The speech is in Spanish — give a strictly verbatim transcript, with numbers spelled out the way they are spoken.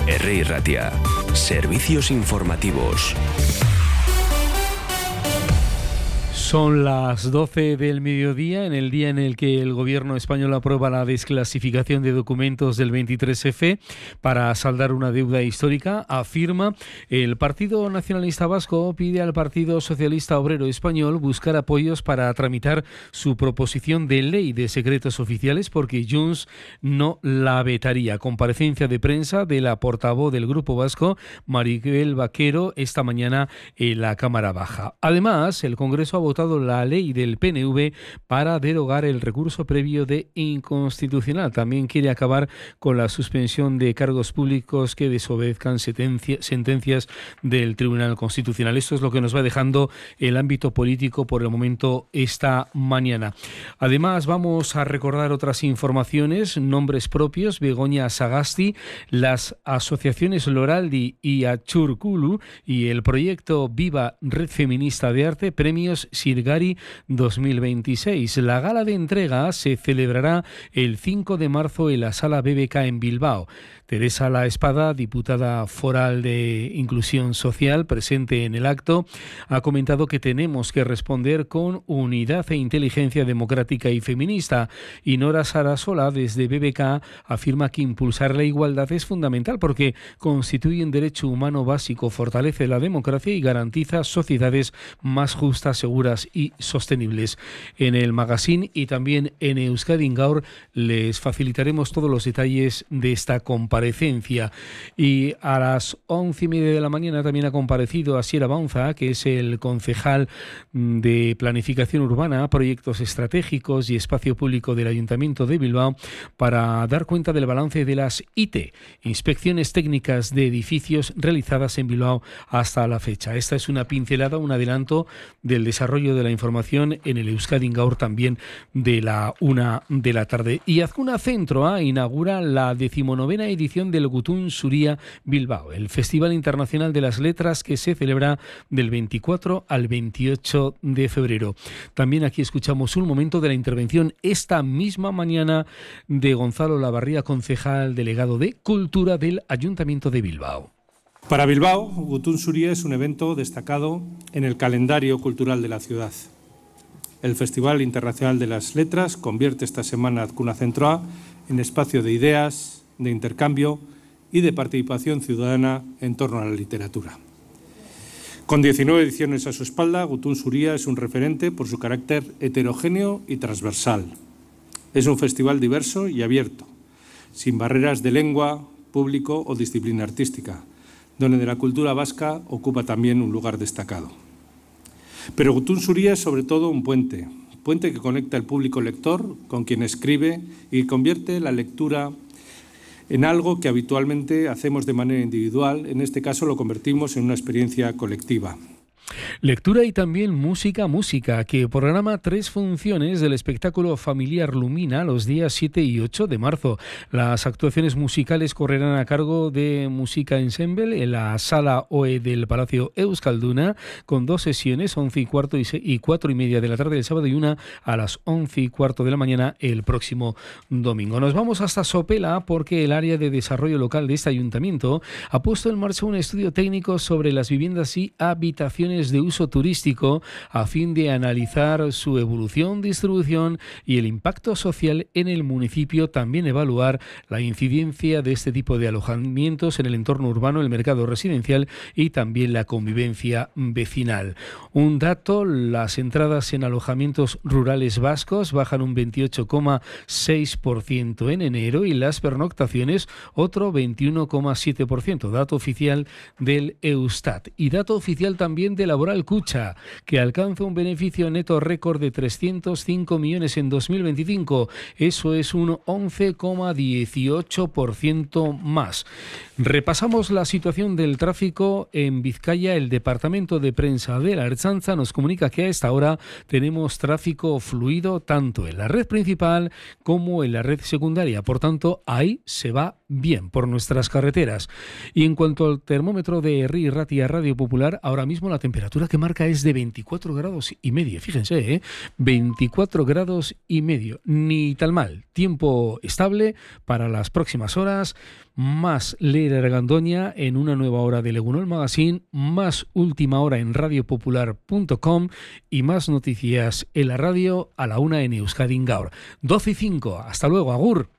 Herri Ratia, servicios informativos. Son las doce del mediodía, en el día en el que el gobierno español aprueba la desclasificación de documentos del veintitrés efe para saldar una deuda histórica. Afirma el Partido Nacionalista Vasco pide al Partido Socialista Obrero Español buscar apoyos para tramitar su proposición de ley de secretos oficiales porque Junts no la vetaría. Comparecencia de prensa de la portavoz del Grupo Vasco, Maribel Vaquero, esta mañana en la Cámara Baja. Además, el Congreso ha votado la ley del P N V para derogar el recurso previo de inconstitucional. También quiere acabar con la suspensión de cargos públicos que desobedezcan sentencias del Tribunal Constitucional. Esto es lo que nos va dejando el ámbito político por el momento esta mañana. Además, vamos a recordar otras informaciones, nombres propios: Begoña Sagasti, las asociaciones Loraldi y Achurkulu y el proyecto Viva Red Feminista de Arte, premios Sirgari dos mil veintiséis. La gala de entrega se celebrará el cinco de marzo en la Sala B B K en Bilbao. Teresa La Espada, diputada foral de Inclusión Social, presente en el acto, ha comentado que tenemos que responder con unidad e inteligencia democrática y feminista. Y Nora Sarasola, desde B B K, afirma que impulsar la igualdad es fundamental porque constituye un derecho humano básico, fortalece la democracia y garantiza sociedades más justas, seguras y sostenibles. En el magazine y también en Euskadi Gaur les facilitaremos todos los detalles de esta comparecencia. Y a las once y media de la mañana también ha comparecido Asier Abaunza, que es el concejal de Planificación Urbana, Proyectos Estratégicos y Espacio Público del Ayuntamiento de Bilbao, para dar cuenta del balance de las I T E, Inspecciones Técnicas de Edificios, realizadas en Bilbao hasta la fecha. Esta es una pincelada, un adelanto del desarrollo de la información en el Euskadi Gaur también de la una de la tarde. Y Azcuna Centro A inaugura la decimonovena edición del Gutun Zuria Bilbao, el Festival Internacional de las Letras que se celebra del veinticuatro al veintiocho de febrero. También aquí escuchamos un momento de la intervención esta misma mañana de Gonzalo Lavarría, concejal delegado de Cultura del Ayuntamiento de Bilbao. Para Bilbao, Gutun Zuria es un evento destacado en el calendario cultural de la ciudad. El Festival Internacional de las Letras convierte esta semana Azcuna Centro A en espacio de ideas, de intercambio y de participación ciudadana en torno a la literatura. Con diecinueve ediciones a su espalda, Gutun Zuria es un referente por su carácter heterogéneo y transversal. Es un festival diverso y abierto, sin barreras de lengua, público o disciplina artística, donde la cultura vasca ocupa también un lugar destacado. Pero Gutun Zuria es sobre todo un puente, puente que conecta el público lector con quien escribe y convierte la lectura en algo que habitualmente hacemos de manera individual. En este caso lo convertimos en una experiencia colectiva. Lectura y también música, música, que programa tres funciones del espectáculo familiar Lumina los días siete y ocho de marzo. Las actuaciones musicales correrán a cargo de Música Ensemble en la Sala O E del Palacio Euskalduna, con dos sesiones, once y cuarto y, y cuatro y media de la tarde del sábado y una a las once y cuarto de la mañana el próximo domingo. Nos vamos hasta Sopela porque el área de desarrollo local de este ayuntamiento ha puesto en marcha un estudio técnico sobre las viviendas y habitaciones de uso turístico a fin de analizar su evolución, distribución y el impacto social en el municipio, también evaluar la incidencia de este tipo de alojamientos en el entorno urbano, el mercado residencial y también la convivencia vecinal. Un dato: las entradas en alojamientos rurales vascos bajan un veintiocho coma seis por ciento en enero y las pernoctaciones otro veintiuno coma siete por ciento, dato oficial del Eustat. Y dato oficial también de Laboral Kutxa, que alcanza un beneficio neto récord de trescientos cinco millones en dos mil veinticinco. Eso es un once coma dieciocho por ciento más. Repasamos la situación del tráfico en Vizcaya. El Departamento de Prensa de la Ertzaintza nos comunica que a esta hora tenemos tráfico fluido tanto en la red principal como en la red secundaria. Por tanto, ahí se va bien por nuestras carreteras. Y en cuanto al termómetro de Herri Ratia Radio Popular, ahora mismo la temperatura que marca es de veinticuatro grados y medio. Fíjense, ¿eh? veinticuatro grados y medio. Ni tan mal. Tiempo estable para las próximas horas. más Leire Argandoña en una nueva hora de Legunol Magazine, más Última Hora en radio popular punto com y más noticias en la radio a la una en Euskadi Gaur. doce y cinco. Hasta luego, agur.